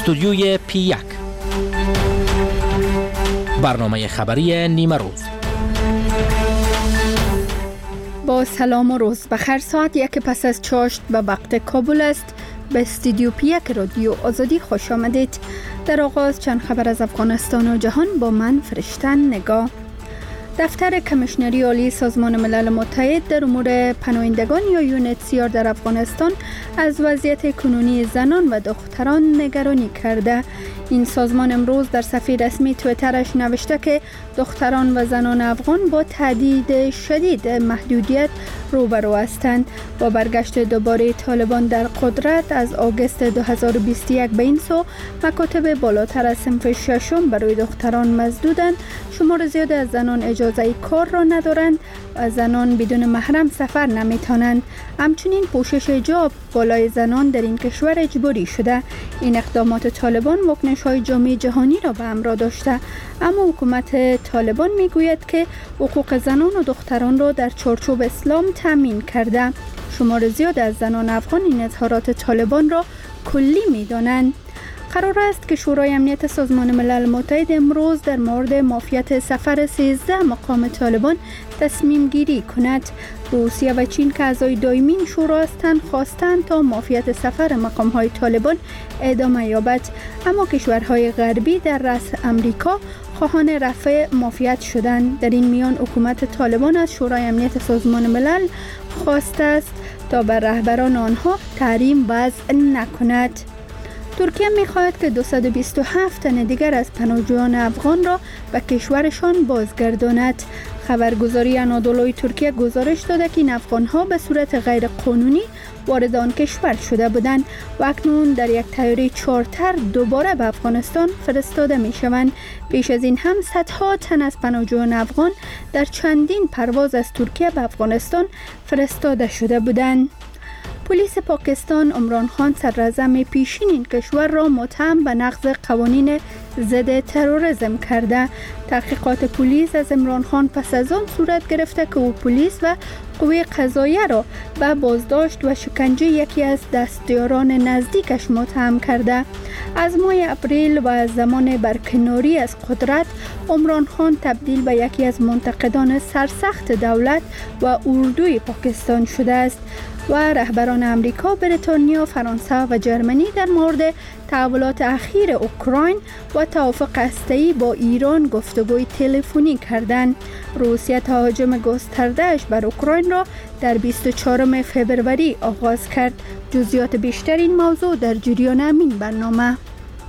استودیوی پی 1 برنامه خبری نیمه روز. با سلام و روز بخیر. ساعت 1 پس از چاشت به وقت کابل است. به استودیو پی 1 رادیو آزادی خوش آمدید. در آغاز چند خبر از افغانستان و جهان با من فرشتن نگاه. دفتر کمیشنری عالی سازمان ملل متحد در امور پناهندگان یا یونیتسیار در افغانستان از وضعیت کنونی زنان و دختران نگرانی کرده. این سازمان امروز در صفحه رسمی توییترش نوشته که دختران و زنان افغان با تهدید شدید محدودیت روبرو هستند. با برگشت دوباره طالبان در قدرت از آگوست 2021 به این سو مکاتب بالاتر از صنف ششم برای دختران مسدودند. شمار زیاد از زنان اجازه کار را ندارند و زنان بدون محرم سفر نمیتوانند. همچنین پوشش حجاب بالای زنان در این کشور اجباری شده. این اقدامات طالبان واکنش‌های جامعه جهانی را به همراه داشته، اما حکومت طالبان میگوید که حقوق زنان و دختران را در چارچوب اسلام تامین کرده. شمار زیاد از زنان افغان این اظهارات طالبان را کلی می‌دانند. قرار است که شورای امنیت سازمان ملل متحد امروز در مورد معافیت سفر 13 مقام طالبان تصمیم گیری کند. روسیه و چین که اعضای دائمی این شورا هستند خواستند تا معافیت سفر مقام های طالبان ادامه یابد، اما کشورهای غربی در رأس امریکا خواهان رفع معافیت شدند. در این میان حکومت طالبان از شورای امنیت سازمان ملل خواسته است تا بر رهبران آنها تحریم وضع نکند. ترکیه می‌خواهد که 227 تن دیگر از پناهجویان افغان را به کشورشان بازگرداند. خبرگزاری انادولوی ترکیه گزارش داده که این افغان‌ها به صورت غیر قانونی وارد آن کشور شده بودند و اکنون در یک طیاره چارتر دوباره به افغانستان فرستاده می‌شوند. پیش از این هم صدها تن از پناهجویان افغان در چندین پرواز از ترکیه به افغانستان فرستاده شده بودند. پلیس پاکستان عمران خان صدراعظم پیشین این کشور را متهم به نقض قوانین ضد تروریسم کرده. تحقیقات پلیس از عمران خان پس از آن صورت گرفته که او پلیس و قوه قضاییه را به بازداشت و شکنجه یکی از دستیاران نزدیکش متهم کرده. از ماه اپریل و از زمان برکناری از قدرت عمران خان تبدیل به یکی از منتقدان سرسخت دولت و اردوی پاکستان شده است و رهبران امریکا، بریتانیا، فرانسه و جرمنی در مورد تحولات اخیر اوکراین و توافق هسته‌ای با ایران گفتگوی تلفنی کردند. روسیه تهاجم گسترده‌اش بر اوکراین را در 24 فوریه آغاز کرد. جزئیات بیشتر این موضوع در جریان همین برنامه.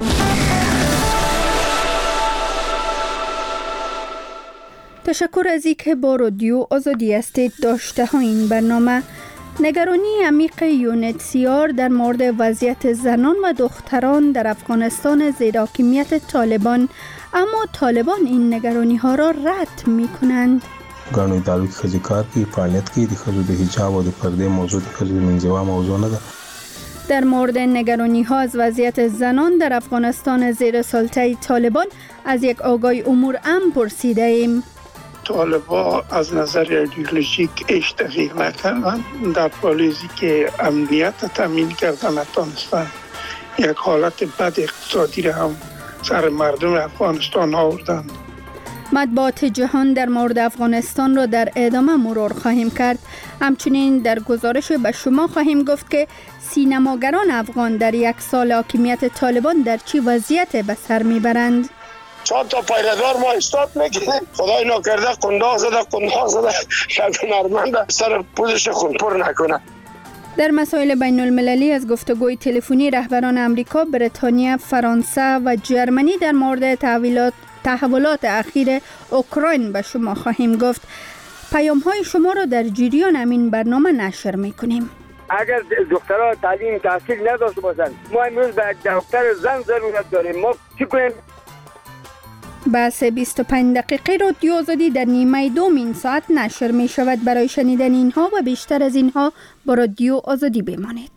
تشکر از اینکه با رادیو آزادی هستید. داشته ها این برنامه: نگرانی عمیق یونیتسیار در مورد وضعیت زنان و دختران در افغانستان زیر حاکمیت طالبان، اما طالبان این نگرانی ها را رد می کنند. گانوی دالوی خزی کار کی فعالیت کی خزو د حجاب و د پرده موضوع خزو منځوا موضوع نه ده. در مورد نگرانی ها از وضعیت زنان در افغانستان زیر سلطه طالبان از یک آگاه امور امن پرسیده ایم. طالبان از نظر ایدئولوژیک هیچ تغییر نکردند. در پالیسی که امنیت تامین کردن نتونستند. یک حالت بد اقتصادی را هم سر مردم افغانستان آوردند. مطبوعات جهان در مورد افغانستان را در ادامه مرور خواهیم کرد. همچنین در گزارش به شما خواهیم گفت که سینماگران افغان در یک سال حاکمیت طالبان در چه وضعیت به سر میبرند. چند تا پیره‌دار ما استاد میکنه، خدای ناکرده قنداق زده شب نرمند سر پوزش خون پر نکنه. در مسائل بین المللی از گفتگوی تلفنی رهبران امریکا، بریتانیا، فرانسه و جرمنی در مورد تحولات اخیر اوکراین به شما خواهیم گفت. پیام های شما را در جریان همین برنامه نشر میکنیم. اگر دخترها تعلیم تحصیل نداشته باشند، ما امروز به دختر زن ضرورت داریم. ما چی کنیم؟ بحث 25 دقیقه رادیو آزادی در نیمه دوم این ساعت نشر می شود. برای شنیدن اینها و بیشتر از اینها با رادیو آزادی بمانید.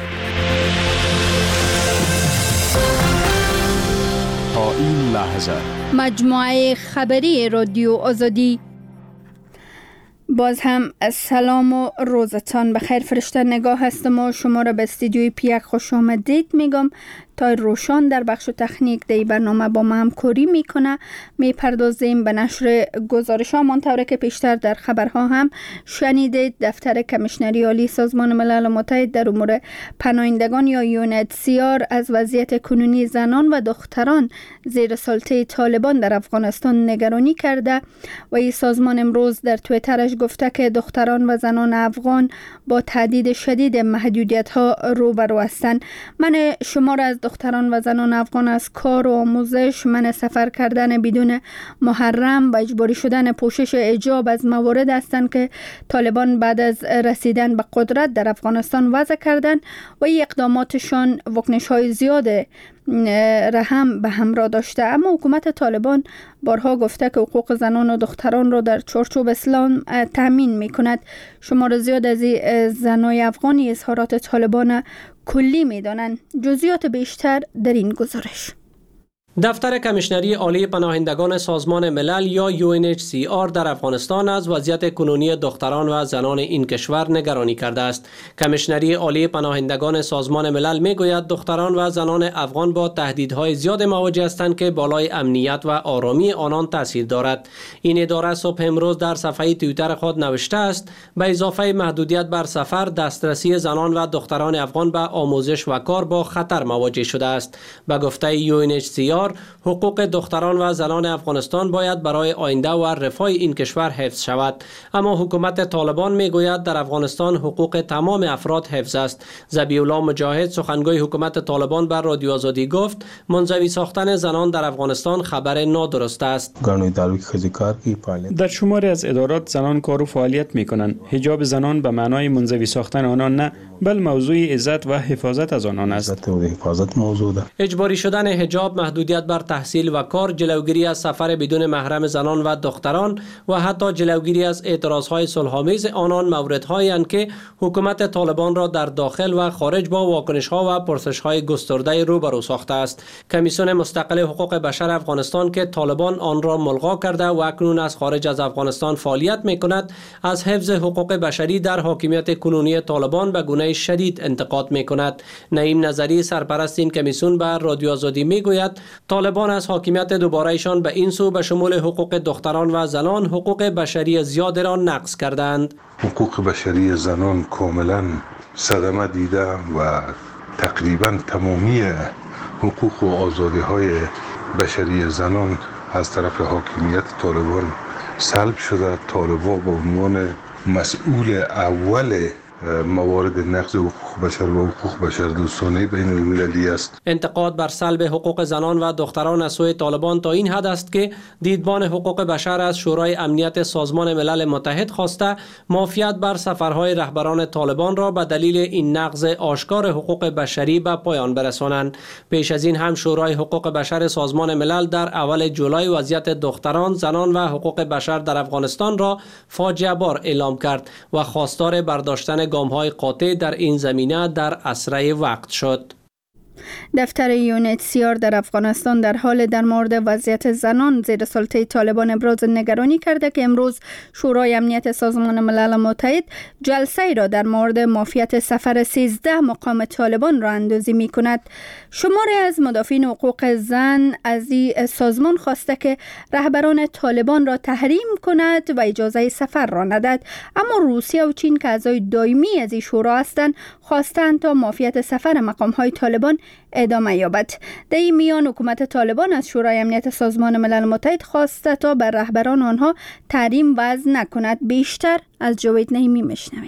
تا این لحظه مجموعه خبری رادیو آزادی. باز هم سلام و روزتان بخیر. فرشته نگاه هستم و شما را به استودیوی پی 1 خوش آمدید میگم تایر روشان در بخش تکنیک دی برنامه با ما همکاری میکنه. میپردازیم به نشر گزارش ها منطوره که پیشتر در خبرها هم شنیدید. دفتر کمیشنری عالی سازمان ملل متحد در امور پناهندگان یا UNHCR از وضعیت کنونی زنان و دختران زیر سلطه طالبان در افغانستان نگرانی کرده و این سازمان امروز در توییترش گفته که دختران و زنان افغان با تهدید شدید محدودیت ها روبرو هستند. من شمار از دختران و زنان افغان از کار و آموزش، من سفر کردن بدون محرم و اجباری شدن پوشش حجاب از موارد هستند که طالبان بعد از رسیدن به قدرت در افغانستان وضع کردند و این اقداماتشان واکنش‌های زیاد رحم به همراه داشته. اما حکومت طالبان بارها گفته که حقوق زنان و دختران را در چارچوب اسلام تامین می‌کند. شمار زیاد از زنای افغانی اظهارات طالبان کلی می‌دانند. جزئیات بیشتر در این گزارش. دفتر کمیشنری عالی پناهندگان سازمان ملل یا UNHCR در افغانستان از وضعیت کنونی دختران و زنان این کشور نگرانی کرده است. کمیشنری عالی پناهندگان سازمان ملل میگوید دختران و زنان افغان با تهدیدهای زیاد مواجه هستند که بالای امنیت و آرامی آنان تاثیر دارد. این اداره صبح امروز در صفحه توییتر خود نوشته است به اضافه محدودیت بر سفر، دسترسی زنان و دختران افغان به آموزش و کار با خطر مواجه شده است. به گفته UNHCR حقوق دختران و زنان افغانستان باید برای آینده و رفاه این کشور حفظ شود. اما حکومت طالبان میگوید در افغانستان حقوق تمام افراد حفظ است. ذبیح الله مجاهد سخنگوی حکومت طالبان بر رادیو آزادی گفت منزوی ساختن زنان در افغانستان خبر نادرست است. در شماری از ادارات زنان کار و فعالیت میکنند. حجاب زنان به معنای منزوی ساختن آنان نه، بل موضوع عزت و حفاظت از آنان است. اجباری شدن حجاب، محدودیت بر تحصیل و کار، جلوگیری از سفر بدون محرم زنان و دختران و حتی جلوگیری از اعتراضهای صلح‌آمیز آنان موردهایی اند که حکومت طالبان را در داخل و خارج با واکنش‌ها و پرسش‌های گسترده روبرو ساخته است. کمیسیون مستقل حقوق بشر افغانستان که طالبان آن را ملغا کرده و اکنون از خارج از افغانستان فعالیت می‌کند، از حفظ حقوق بشری در حاکمیت کنونی طالبان به گونه شدید انتقاد می‌کند. نعیم نظری سرپرست این کمیسیون به رادیو آزادی می‌گوید طالبان از حاکمیت دوباره‌شان به این سو به شمول حقوق دختران و زنان حقوق بشری زیاد را نقض کردند. حقوق بشری زنان کاملا صدمه دیده و تقریبا تمامی حقوق و آزادی‌های بشری زنان از طرف حاکمیت طالبان سلب شده. طالبان به عنوان مسئول اول موارد نقض حقوق بشر و حقوق بشر دوستانه بین المللی است. انتقاد بر سلب حقوق زنان و دختران از سوی طالبان تا این حد است که دیدبان حقوق بشر از شورای امنیت سازمان ملل متحد خواسته معافیت بر سفرهای رهبران طالبان را به دلیل این نقض آشکار حقوق بشری به پایان برسانند. پیش از این هم شورای حقوق بشر سازمان ملل در اول جولای وضعیت دختران، زنان و حقوق بشر در افغانستان را فاجعه بار اعلام کرد و خواستار برداشتن گام‌های قاطع در این زمینه در اسرع وقت شد. دفتر UNHCR در افغانستان در حال در مورد وضعیت زنان زیر سلطه طالبان ابراز نگرانی کرده که امروز شورای امنیت سازمان ملل متحد جلسه را در مورد معافیت سفر 13 مقام طالبان را اندازی می کند. شماری از مدافعین حقوق زن از این سازمان خواسته که رهبران طالبان را تحریم کند و اجازه سفر را ندهد، اما روسیه و چین که اعضای دائمی از این شورا هستند خواستند تا معافیت سفر مقام های طالبان ادامه یابد. در این میان حکومت طالبان از شورای امنیت سازمان ملل متحد خواسته تا بر رهبران آنها تحریم وضع نکند. بیشتر از جاوید نعیمی میشنویم.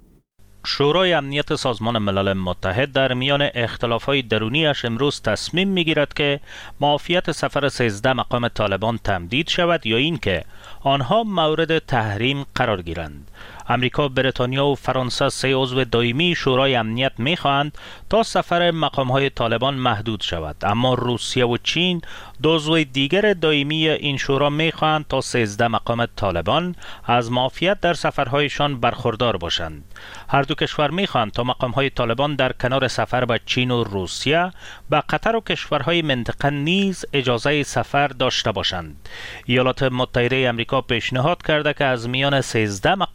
شورای امنیت سازمان ملل متحد در میان اختلافات درونیش امروز تصمیم میگیرد که معافیت سفر 13 مقام طالبان تمدید شود یا اینکه آنها مورد تحریم قرار گیرند. امریکا، بریتانیا و فرانسه 3 عضو دائمی شورای امنیت می‌خواهند تا سفر مقام‌های طالبان محدود شود، اما روسیه و چین 2 عضو دیگر دائمی این شورا می‌خواهند تا 13 مقام طالبان از معافیت در سفرهایشان برخوردار باشند. هر دو کشور می‌خواهند تا مقام‌های طالبان در کنار سفر به چین و روسیه به قطر و کشورهای منطقه نیز اجازه سفر داشته باشند. ایالات متحده آمریکا پیشنهاد کرده که از میان 13 مقام طالبان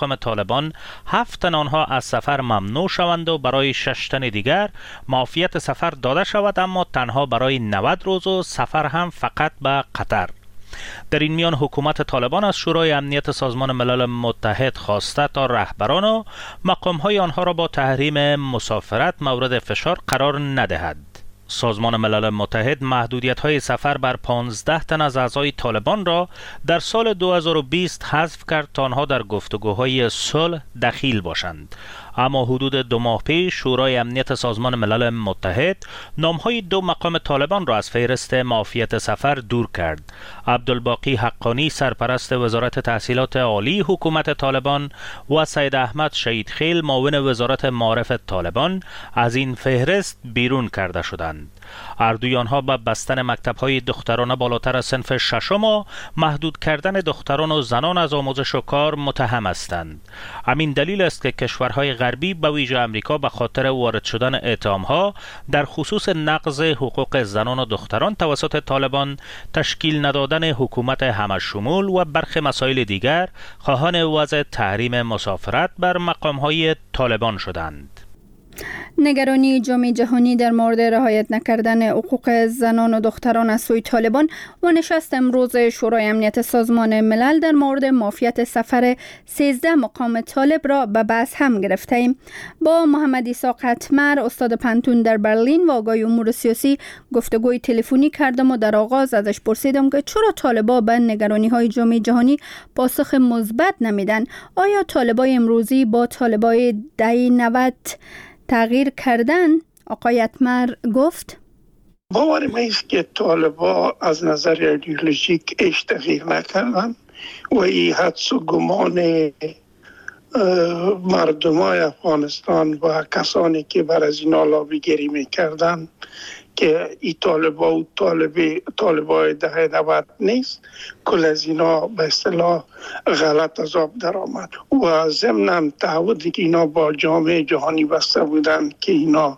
طالبان 7 تن آنها از سفر ممنوع شوند و برای 6 تن دیگر معافیت سفر داده شود، اما تنها برای 90 روز و سفر هم فقط به قطر. در این میان حکومت طالبان از شورای امنیت سازمان ملل متحد خواسته تا رهبران و مقامهای آنها را با تحریم مسافرت مورد فشار قرار ندهد. سازمان ملل متحد محدودیت‌های سفر بر 15 تن از اعضای طالبان را در سال 2020 حذف کرد تا آنها در گفتگوهای صلح دخیل باشند. اما حدود 2 ماه پیش شورای امنیت سازمان ملل متحد نام‌های 2 مقام طالبان را از فهرست معافیت سفر دور کرد. عبدالباقی حقانی سرپرست وزارت تحصیلات عالی حکومت طالبان و سید احمد شهیدخیل معاون وزارت معارف طالبان از این فهرست بیرون کرده شدند. اردوی آنها به بستن مکتب‌های دخترانه بالاتر از صنف 6 و محدود کردن دختران و زنان از آموزش و کار متهم هستند. همین دلیل است که کشورهای غربی به ویژه امریکا به خاطر وارد شدن اتهام‌ها در خصوص نقض حقوق زنان و دختران توسط طالبان، تشکیل ندادن حکومت همشمول و برخی مسائل دیگر خواهان وضع تحریم مسافرت بر مقام‌های طالبان شدند. نگرانی جامعه جهانی در مورد رعایت نکردن حقوق زنان و دختران از سوی طالبان و نشست امروز شورای امنیت سازمان ملل در مورد معافیت سفر 13 مقام طالب را به بحث هم گرفته ایم. با محمد عیسی قطمر استاد پنتون در برلین و آقای امور سیاسی گفتگوی تلفنی کردم و در آغاز ازش پرسیدم که چرا طالبا به نگرانی های جامعه جهانی پاسخ مثبت نمیدن؟ آیا طالبای امروزی با طالبای دهه 90 تغییر کردن؟ آقای اتمر گفت باور من است که طالبا از نظر ایدئولوژیک هیچ تغییر نکردن و این حدس و گمان مردمای افغانستان و کسانی که بر از اینا لابیگری میکردن که این طالبا و طالبای دهه 90 نیست، کل از اینا به اصطلاح غلط از آب در آمد و ضمناً تعهدی که اینا با جامعه جهانی بسته بودن که اینا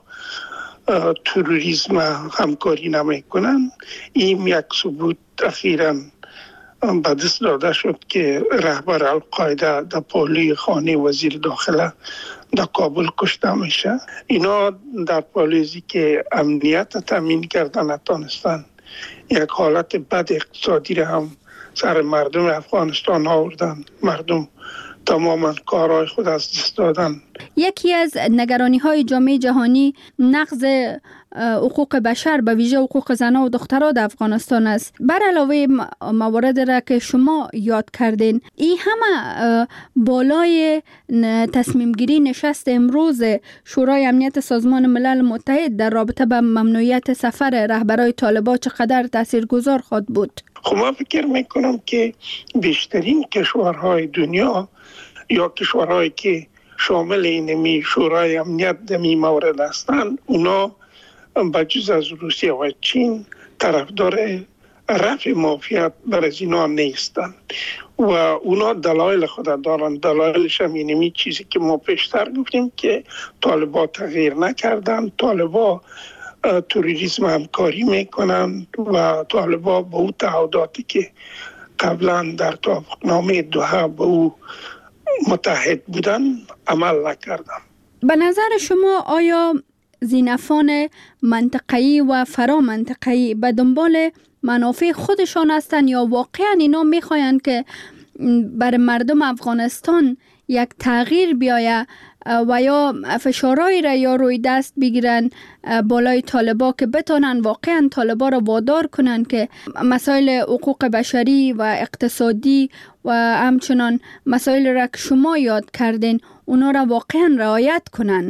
تروریسم همکاری نمیکنن، این یک ثبوت اخیراً به دست داده شد که رهبر القاعده در پالوی خانه وزیر داخله در کابل کشته میشه. اینا در پالیزی که امنیت تامین کردن نتونستن، یک حالت بد اقتصادی را هم سر مردم افغانستان آوردن. مردم تماما کارهای خود از دست دادن. یکی از نگرانی های جامعه جهانی نقض حقوق بشر به ویژه حقوق زنان و دختران در افغانستان است. بر علاوه موارد را که شما یاد کردین، این همه بالای تصمیم گیری نشست امروز شورای امنیت سازمان ملل متحد در رابطه با ممنوعیت سفر رهبرای طالبان چقدر تاثیرگذار خواهد بود؟ خب من فکر میکنم که بیشترین کشورهای دنیا یا کشورهایی که شامل اینمی شورای امنیت دمی مورد هستند، اونا بجز از روسیه و چین طرفدار رفع معافیت بر از اینا نیستند و اونا دلایل خود دارن. دلایلش هم اینمی چیزی که ما پیشتر گفتیم که طالبا تغییر نکردن، طالبا تروریسم همکاری میکنن و طالبا با او تعهداتی که قبلا در توافقنامه دوحه با او متحد بودن عمل نکردن. به نظر شما آیا زینفان منطقه‌ای و فرامنطقه‌ای به دنبال منافع خودشان هستند یا واقعا اینا میخواین که بر مردم افغانستان یک تغییر بیاید و یا فشارهایی را یا روی دست بگیرن بالای طالبا که بتونن واقعا طالبا را وادار کنن که مسائل حقوق بشری و اقتصادی و همچنان مسائل را که شما یاد کردین اونا را واقعا رعایت کنن؟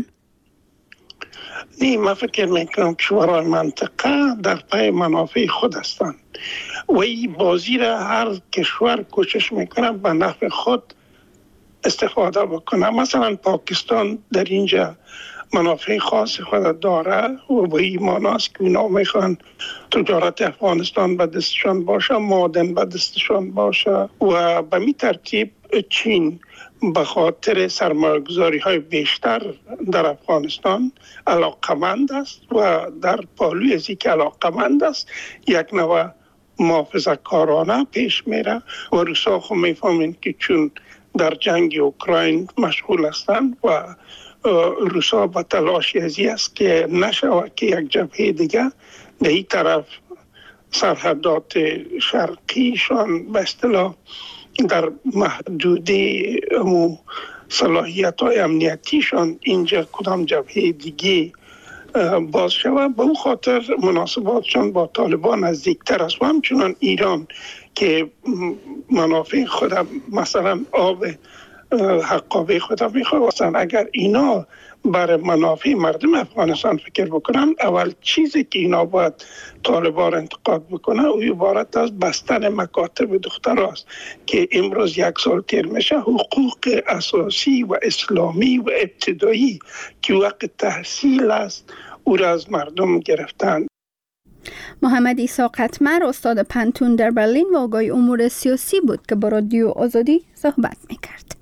نه، من فکر میکنم که کشورهای منطقه در پای منافع خود هستند و این بازی را هر کشور کوشش میکنه به نفع خود استفاده بکنه. مثلا پاکستان در اینجا منافع خاص خود داره و به این معناست که اونا میخوان تجارت افغانستان به دستشان باشه، معدن به دستشان باشه و به می ترتیب چین به خاطر سرمایه‌گذاری های بیشتر در افغانستان علاقمند است و در پالوی از اینکه علاقمند است یک نوع محافظه کارانه پیش میره و روسا خود میفهمین که چون در جنگ اوکراین مشغول هستند و روسا با تلاش ازی است که نشود که یک جبهه دیگه به این طرف سرحدات شرقیشان به اصطلاح در محدوده صلاحیت های امنیتیشان اینجا کدام جبهه دیگه باز شود. به اون خاطر مناسباتشان با طالبان نزدیکتر است و همچنان ایران که منافع خود مثلا آب حقابه خود میخواستن، اگر اینا برای منافع مردم افغانستان فکر بکنن، اول چیزی که اینا باید طالبان انتقاد بکنن او عبارت از بستن مکاتب دختر است که امروز 1 سال تیر میشه حقوق اساسی و اسلامی و ابتدایی که وقت تحصیل است او را از مردم گرفتن. محمد عیسی قطمر استاد پنتون در برلین و آگاه امور سیاسی بود که با رادیو آزادی صحبت میکرد.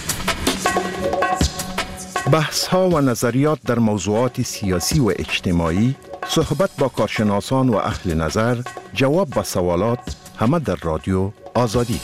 بحث ها و نظریات در موضوعات سیاسی و اجتماعی، صحبت با کارشناسان و اهل نظر، جواب به سوالات، همه در رادیو آزادی.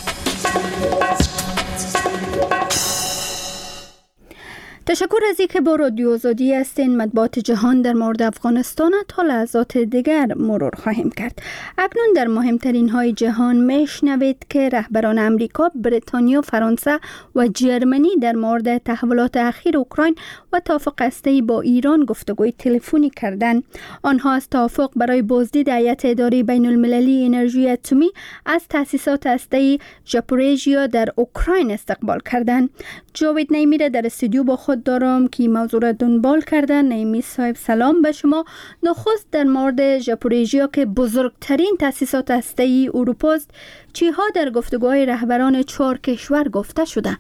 تشکر از اینکه با رادیو آزادی هستین. مطبوعات جهان در مورد افغانستان تا لحظات دیگر مرور خواهیم کرد. اکنون در مهمترین های جهان میشنوید که رهبران امریکا، بریتانیا، فرانسه و جرمنی در مورد تحولات اخیر اوکراین و توافق هسته‌ای با ایران گفتگوی تلفنی کردند. آنها از توافق برای بازدید هیئت اداره بین المللی انرژی اتمی از تأسیسات هسته‌ای ژاپوریژیا در اوکراین استقبال کردند. جاوید نیمی را در استودیو با خود دارم که موضوع را دنبال کردن. نیمی صاحب سلام به شما. نخست در مورد ژاپوریژیا که بزرگترین تأسیسات هسته‌ای اروپا است، چیها در گفتگوهای رهبران 4 کشور گفته شده؟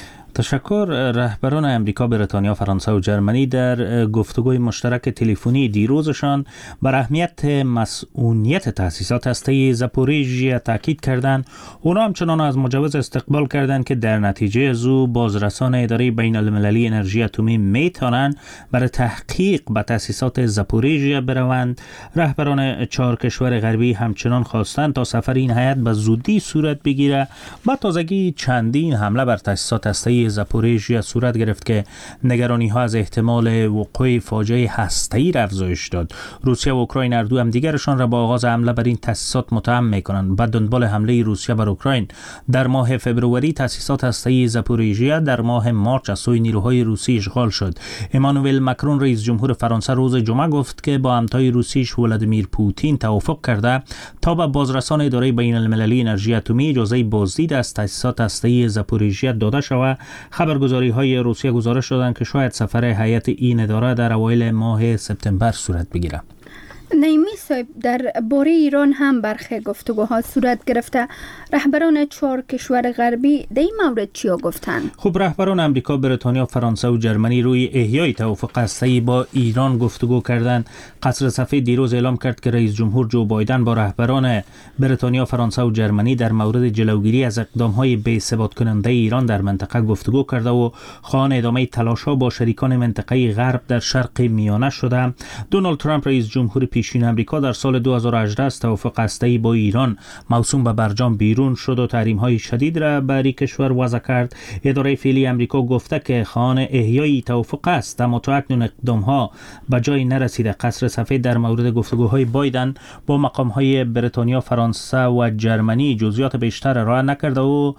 تشکر. رهبران امریکا، بریتانیا، فرانسه و جرمنی در گفتگوی مشترک تلفنی دیروزشان بر اهمیت مسئولیت تأسیسات هسته‌ای زاپوریژیا تاکید کردند. اونا همچنان از مجوز استقبال کردند که در نتیجه از او بازرسان اداره بین المللی انرژی اتمی میتونن برای تحقیق به تأسیسات زاپوریژیا بروند. رهبران 4 کشور غربی همچنان خواستند تا سفر این هیئت به زودی صورت بگیره. با تازگی چندین حمله بر تأسیسات هسته‌ای زاپوریژیا صورت گرفت که نگرانی ها از احتمال وقوع فاجعه هسته‌ای را افزایش داد. روسیه و اوکراین هر دو هم دیگرشان را با آغاز حمله بر این تأسیسات متهم می‌کنند. بعد دنبال حمله روسیه بر اوکراین در ماه فوریه تأسیسات هسته‌ای زاپوریژیا در ماه مارس از سوی نیروهای روسی اشغال شد. امانوئل ماکرون رئیس جمهور فرانسه روز جمعه گفت که با همتای روسیش ولادیمیر پوتین توافق کرده تا به بازرسان اداره بین المللی انرژی اتمی اجازه بازدید از تأسیسات هسته‌ای زاپوریژیا داده شود. خبرگزاری های روسیه گزارش دادند که شاید سفر هیئت این اداره در اوایل ماه سپتامبر صورت بگیرد. نیمی صاحب، در باره ایران هم برخی گفتگوها صورت گرفته. رهبران 4 کشور غربی در این مورد چیا گفتند؟ خب، رهبران امریکا، بریتانیا، فرانسه و جرمنی روی احیای توافق هسته‌ای با ایران گفتگو کردند. قصر سفید دیروز اعلام کرد که رئیس جمهور جو بایدن با رهبران بریتانیا، فرانسه و جرمنی در مورد جلوگیری از اقدام‌های بی‌ثبات کننده ایران در منطقه گفتگو کرده و خواهان ادامه تلاش‌ها با شریکان منطقه‌ای غرب در شرق میانه شده. دونالد ترامپ رئیس جمهور پیشین امریکا در سال 2018 از توافق هسته‌ای با ایران موسوم به برجام بیرون شد و تحریم‌های شدید را بر این کشور وضع کرد. اداره فعلی امریکا گفته که خواهان احیای توافق است، اما تا اکنون اقدام‌ها به جای نرسیده. قصر سفید در مورد گفتگوهای بایدن با مقام‌های بریتانیا، فرانسه و جرمنی جزئیات بیشتر ارائه نکرده و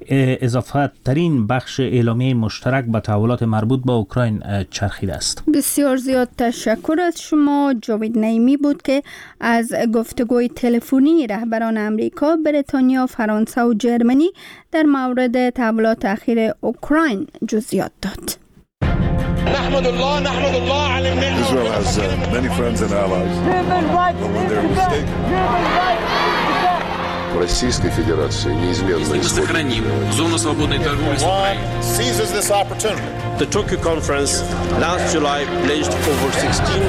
اضافه ترین بخش اعلامیه مشترک به تحولات مربوط به اوکراین چرخیده است. بسیار زیاد تشکر از شما. جاوید نیمی بود که از گفتگوی تلفنی رهبران امریکا، بریتانیا، فرانسه و جرمنی در مورد تحولات اخیر اوکراین جزئیات داد. نحمد الله على النعمة. Israel has many friends and allies. But when they're mistaken. Российской Федерации неизменно сохраним зону свободной торговли с Украиной. Seizes this opportunity. The Tokyo conference last July pledged over 16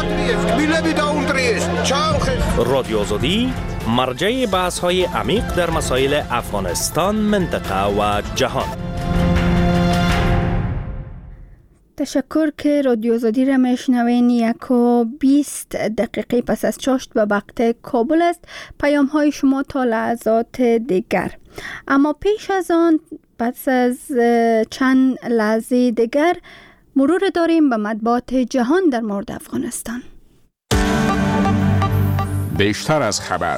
رادیو آزادی، مرجع بحث‌های عمیق در مسائل افغانستان، منطقه و جهان. تشکر که رادیو آزادی را میشنوین. 1:20 پس از چاشت به وقت کابل است. پیام های شما تا لحظات دیگر. اما پیش از آن پس از چند لحظه دیگر مرور داریم به مطبوعات جهان در مورد افغانستان. بیشتر از خبر.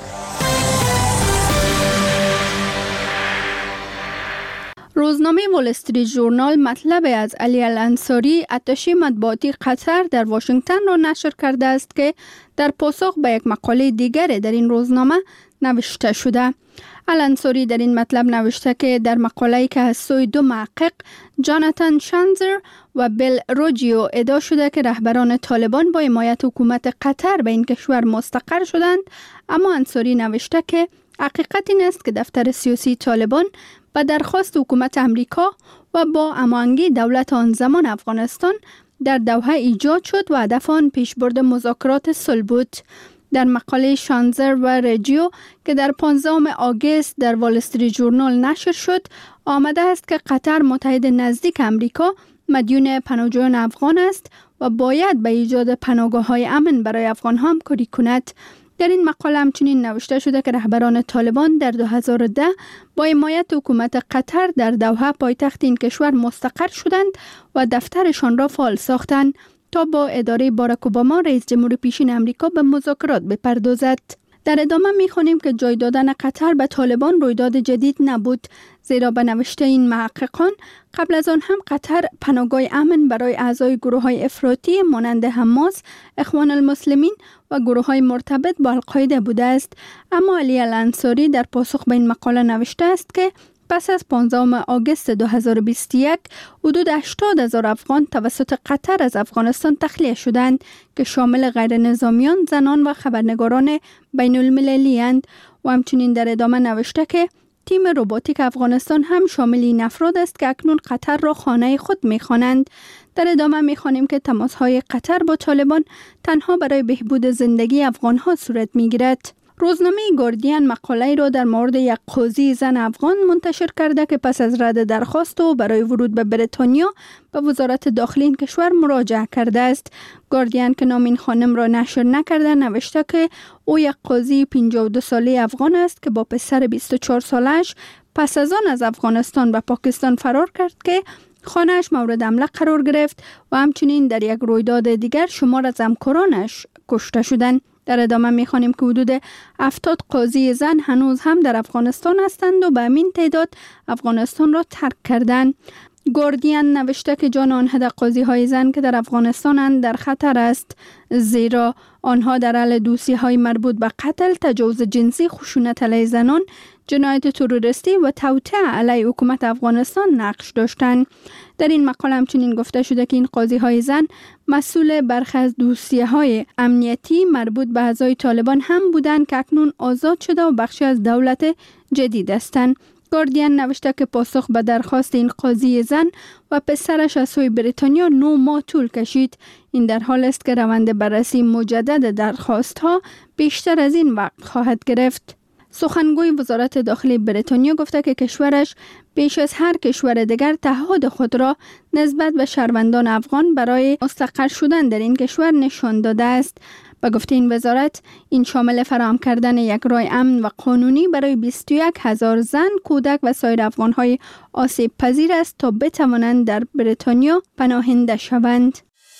روزنامه وال استریت ژورنال مطلب از علی الانصاری اتشی مطبوعاتی قطر در واشنگتن را نشر کرده است که در پاسخ به یک مقاله دیگر در این روزنامه نوشته شده. الانصاری در این مطلب نوشته که در مقاله‌ای که از سوی دو محقق جاناتان شانزر و بیل روجیو ادعا شده که رهبران طالبان با حمایت حکومت قطر به این کشور مستقر شدند، اما انصاری نوشته که حقیقت این است که دفتر سیاسی طالبان به درخواست حکومت امریکا و با هماهنگی دولت آن زمان افغانستان در دوحه ایجاد شد و هدف آن پیشبرد مذاکرات صلح بود. در مقاله شانزر و رجیو که در 15 آگوست در وال استریت ژورنال نشر شد، آمده است که قطر متحد نزدیک امریکا مدیون پناهجویان افغان است و باید به ایجاد پناهگاه‌های امن برای افغان‌ها همکاری کند. در این مقاله همچنین نوشته شده که رهبران طالبان در 2010 با حمایت حکومت قطر در دوحه پایتخت این کشور مستقر شدند و دفترشان را فعال ساختند تا با اداره باراک اوباما رئیس جمهور پیشین امریکا به مذاکرات بپردازد. در ادامه می‌خوانیم که جای دادن قطر به طالبان رویداد جدید نبود، زیرا به نوشته این محققان قبل از آن هم قطر پناهگاه امن برای اعضای گروه‌های افراطی مانند حماس، اخوان المسلمین و گروه‌های مرتبط با القاعده بوده است. اما علی الانصاری در پاسخ به این مقاله نوشته است که پس از 15 آگوست 2021 حدود 80,000 افغان توسط قطر از افغانستان تخلیه شدند که شامل غیر نظامیان، زنان و خبرنگاران بین المللی اند و همچنین در ادامه نوشته که تیم روباتیک افغانستان هم شامل این افراد است که اکنون قطر را خانه خود می‌خوانند. در ادامه می‌خوانیم که تماس‌های قطر با طالبان تنها برای بهبود زندگی افغان‌ها صورت می‌گیرد. روزنامه گاردین مقاله‌ای را در مورد یک قاضی زن افغان منتشر کرده که پس از رد درخواست او برای ورود به بریتانیا به وزارت داخلی این کشور مراجعه کرده است. گاردین که نام این خانم را نشر نکرده نوشته که او یک قاضی 52 ساله افغان است که با پسر 24 سالش پس از آن از افغانستان به پاکستان فرار کرد که خانه‌اش مورد حمله قرار گرفت و همچنین در یک رویداد دیگر شمار از همکارانش کشته شدند. در ادامه می‌خوانیم که حدود 70 قاضی زن هنوز هم در افغانستان هستند و به همین تعداد افغانستان را ترک کردند. گاردین نوشته که جان آن حد قاضی‌های زن که در افغانستانند در خطر است، زیرا آنها در حل دوسیه‌های مربوط به قتل، تجاوز جنسی، خشونت علیه زنان، جنایت تروریستی و توطئه علیه حکومت افغانستان نقش داشتند. در این مقاله همچنین گفته شده که این قاضی‌های زن مسئول برخی از دوسیه‌های امنیتی مربوط به اعضای طالبان هم بودند که اکنون آزاد شده و بخشی از دولت جدید هستند. گاردین نوشته که پاسخ به درخواست این قاضی زن و پسرش از سوی بریتانیا 9 ماه طول کشید. این در حال است که روند بررسی مجدد درخواست‌ها بیشتر از این وقت خواهد گرفت. سخنگوی وزارت داخلی بریتانیا گفته که کشورش بیش از هر کشور دیگر تعهد خود را نسبت به شهروندان افغان برای مستقر شدن در این کشور نشان داده است. به گفته این وزارت، این شامل فراهم کردن یک راه امن و قانونی برای 21,000 زن، کودک و سایر افغان‌های آسیب پذیر است تا بتوانند در بریتانیا پناهنده شوند.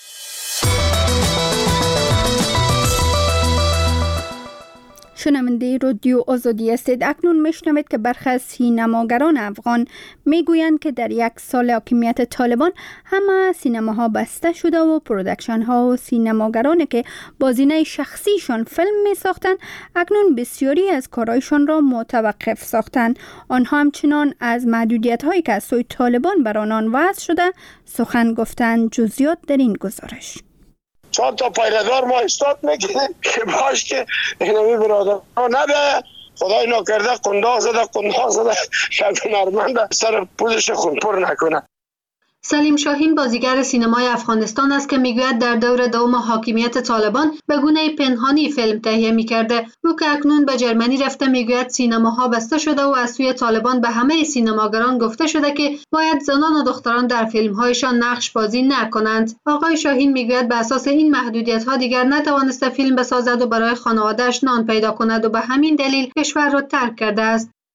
شنونده رادیو آزادی هستید. اکنون میشنوید که برخی از سینماگران افغان میگویند که در یک سال حاکمیت طالبان همه سینماها بسته شده و پرودکشن ها و سینماگرانی که با زینه شخصیشان فیلم می ساختند اکنون بسیاری از کارایشان را متوقف ساختند. آنها همچنان از محدودیت هایی که از سوی طالبان بر آنان وضع شده سخن گفتند. جزئیات در این گزارش. چند تا پیرهدار ما استاد میکنیم که باش که اینمی برادر نبه خدای ناکرده قنداق زده شب نرمنده سر پوزش خون پر نکنه. سلیم شاهین بازیگر سینمای افغانستان است که میگوید در دور دوم حاکمیت طالبان به گونه پنهانی فیلم تهیه میکرده. او که اکنون به جرمنی رفته میگوید سینماها بسته شده و از سوی طالبان به همه سینماگران گفته شده که باید زنان و دختران در فیلمهایشان نقش بازی نکنند. آقای شاهین میگوید به اساس این محدودیت‌ها دیگر نتوانسته فیلم بسازد و برای خانواده‌اش نان پیدا کند و به همین دلیل کشور را ترک کرده است.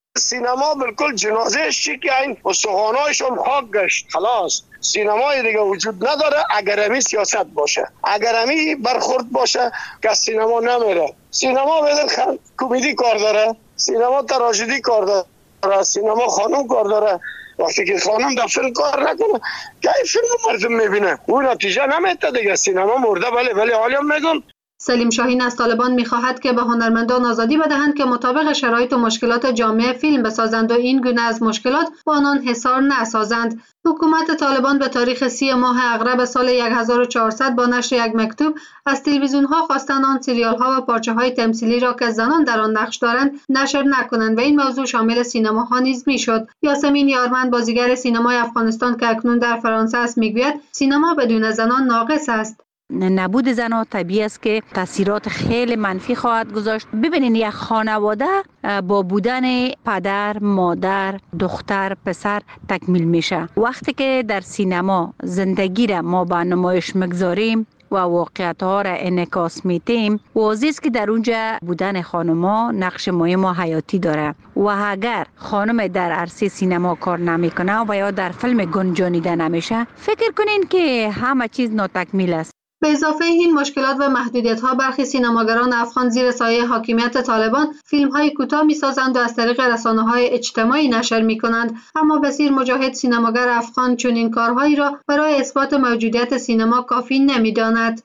سینما بالکل جنازهش چی که این استخوانایشون خاک گشت، خلاص سینمای دیگه وجود نداره. اگر همی سیاست باشه، اگر همی برخورد باشه که سینما نمیره. سینما بدل کمدی کار داره، سینما تراژدی کار داره، سینما خانم کار داره. وقتی که خانم در فیلم کار نکنه که این فیلم مردم میبینه اون نتیجه نمیده دیگه. سینما مرده. ولی حالا میگم سلیم شاهین از طالبان می‌خواهد که به هنرمندان آزادی بدهند که مطابق شرایط و مشکلات جامعه فیلم بسازند و این گونه از مشکلات با آنان حصار نسازند. حکومت طالبان به تاریخ 30 ماه اغرب سال 1400 با نشر یک مکتوب از تلویزیون‌ها خواستند آن سریال‌ها و پارچه‌های تمثیلی را که زنان در آن نقش دارند نشر نکنند و این موضوع شامل سینماها نیز می‌شد. یاسمین یارمند بازیگر سینمای افغانستان که اکنون در فرانسه است می‌گوید سینما بدون زنان ناقص است. نبود زنان طبیعی است که تاثیرات خیلی منفی خواهد گذاشت. ببینید یک خانواده با بودن پدر، مادر، دختر، پسر تکمیل میشه. وقتی که در سینما زندگی را ما به نمایش میگذاریم و واقعیت ها را انعکاس میدیم، واضح است که در اونجا بودن خانما نقش مهم و حیاتی داره و اگر خانم در عرصه سینما کار نمیکنه و یا در فیلم گنجانیده نمیشه، فکر کنین که همه چیز ناتکمیل است. به اضافه این مشکلات و محدودیت‌ها برخی سینماگران افغان زیر سایه حاکمیت طالبان فیلم‌های کوتاه می‌سازند و از طریق رسانه‌های اجتماعی نشر می‌کنند. اما بسیر مجاهد سینماگر افغان چنین کارهایی را برای اثبات موجودیت سینما کافی نمی‌داند.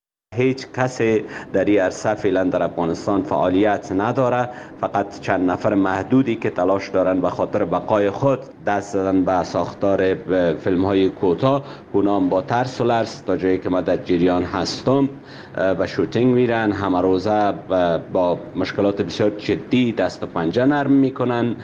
هیچ کسی در این عرصه فعلا در افغانستان فعالیت نداره. فقط چند نفر محدودی که تلاش دارن به خاطر بقای خود دست زدن به ساختار فیلم های کوتاه. اونام با ترس و لرز تا جایی که ما در جریان هستم به شوتینگ میرن، همه روزه با مشکلات بسیار جدی دست و پنجه نرم میکنن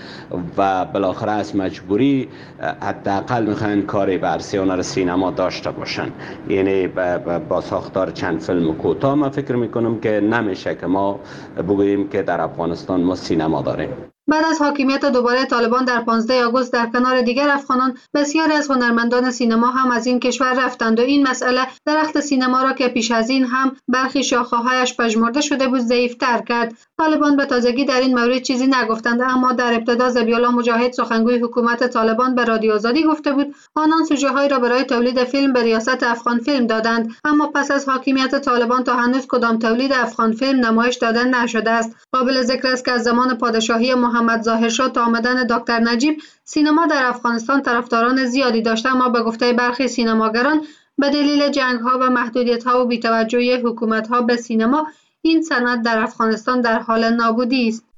و بالاخره از مجبوری حداقل میخواین کاری به عرصه هنر سینما داشته باشن. یعنی با ساختار چند فیلم کوتاه من فکر میکنم که نمیشه که ما بگوییم که در افغانستان ما سینما داریم. بعد از حاکمیت دوباره طالبان در 15 آگوست در کنار دیگر افغانان بسیاری از هنرمندان سینما هم از این کشور رفتند و این مسئله درخت سینما را که پیش از این هم برخی شاخه‌هایش پژمرده شده بود ضعیف‌تر کرد. طالبان به تازگی در این مورد چیزی نگفتند، اما در ابتدا ذبیح‌الله مجاهد سخنگوی حکومت طالبان به رادیو آزادی گفته بود آنان سوژه‌هایی را برای تولید فیلم به ریاست افغان فیلم دادند، اما پس از حاکمیت طالبان تا هنوز کدام تولید افغان فیلم نمایش داده نشده است. قابل ذکر است که از زمان پادشاهی محمد ظاهرشاه تا آمدن دکتر نجیب سینما در افغانستان طرفداران زیادی داشته، اما به گفته برخی سینماگران به دلیل جنگ‌ها و محدودیت‌ها و بی‌توجهی حکومت‌ها به سینما این صنعت در افغانستان در حال نابودی است.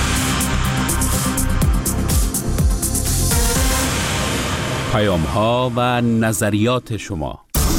پیام‌ها و نظریات شما.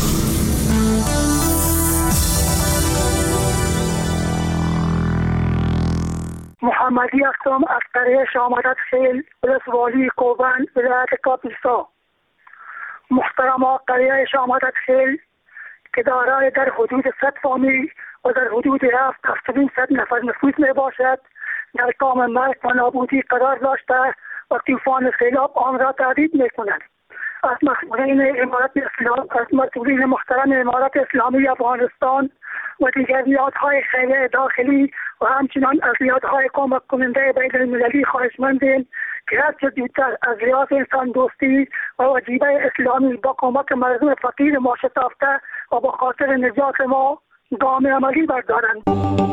محمدی هستم از قریه شامدت خیل، ولسوالی کوبن، ولایت کاپیسا. محترم قریه شامدت خیل که دارای در حدود 100 فامیل و در حدود 7,700 نفر نفوذ می باشد، در کام مرگ و نابودی قرار داشته و طوفان سیلاب آن را تهدید می کند. از مسئولین امارت اسلام، از مسئولین محترم امارت اسلامی افغانستان و دیگر نهادهای خیریه داخلی و همچنان از نهادهای کمک کننده بین المللی خواهشمندیم که هرچه زودتر از لحاظ انسان دوستی و وجیبه اسلامی با کمک مردم فقیر ما شتافته و با خاطر نجات ما گام عملی بردارند.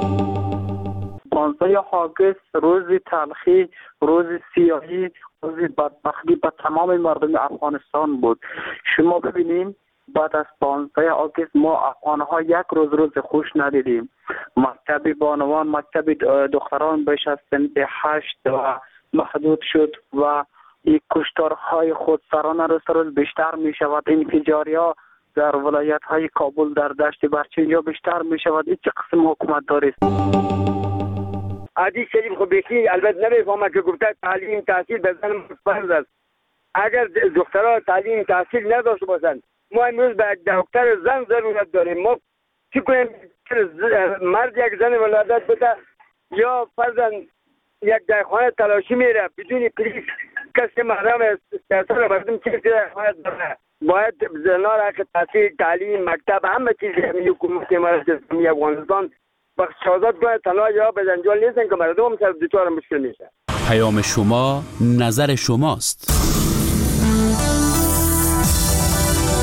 15 آگوست روز تلخی، روز سیاهی، روز بدبختی به تمام مردم افغانستان بود. شما ببینیم بعد از 15 آگوست ما افغان‌ها یک روز خوش ندیدیم. مکتب بانوان، مکتب دختران بیش از سنف 8 و محدود شد و این کشتارهای خودسرانه روز بیشتر می شود. انفجاری‌ها در ولایت‌های کابل، در دشت برچنجا بیشتر می شود. این چه قسم حکومت داری است؟ عادی شریف خو بیخی البته نمیفهمه که گفته تعلیم تحصیل به زن فرض است. اگر دخترها تعلیم تحصیل نداشته باشند ما امروز به یک دکتر زن ضرورت داریم. ما چی کنیم؟ مرد یک زن ولادت بده یا فرضاً یک در خانه تلاشی میره بدون پلیس کسی محرم سیاست را مردم چیزی در خانه داره. باید زنها را که تحصیل، تعلیم، مکتب همه چیز حکومت امارت اسلامی افغانستان بخشازات کنه. تنها یا به جنجال نیستن که مردم هم سر دوچار مشکل میشه. پیام شما نظر شماست.